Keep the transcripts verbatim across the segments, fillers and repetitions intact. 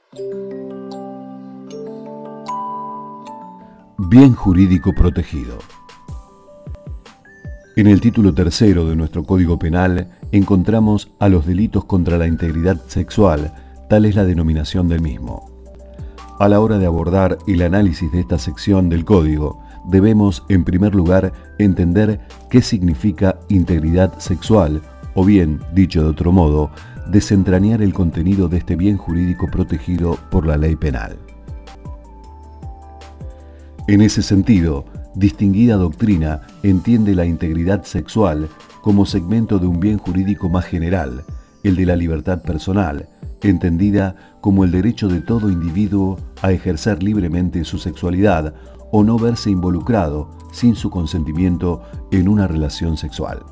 Bien jurídico protegido. En el título tercero de nuestro Código Penal encontramos a los delitos contra la integridad sexual, tal es la denominación del mismo. A la hora de abordar el análisis de esta sección del Código, debemos, en primer lugar, entender qué significa integridad sexual, o bien, dicho de otro modo, desentrañar el contenido de este bien jurídico protegido por la ley penal. En ese sentido, distinguida doctrina entiende la integridad sexual como segmento de un bien jurídico más general, el de la libertad personal, entendida como el derecho de todo individuo a ejercer libremente su sexualidad o no verse involucrado, sin su consentimiento, en una relación sexual.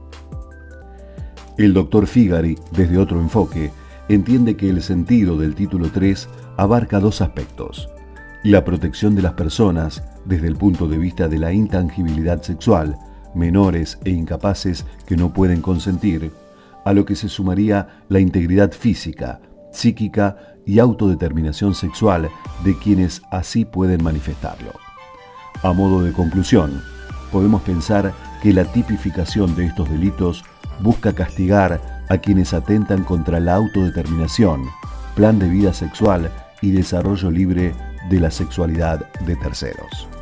El doctor Figari, desde otro enfoque, entiende que el sentido del título tres abarca dos aspectos: la protección de las personas desde el punto de vista de la intangibilidad sexual, menores e incapaces que no pueden consentir, a lo que se sumaría la integridad física, psíquica y autodeterminación sexual de quienes así pueden manifestarlo. A modo de conclusión, podemos pensar que la tipificación de estos delitos busca castigar a quienes atentan contra la autodeterminación, plan de vida sexual y desarrollo libre de la sexualidad de terceros.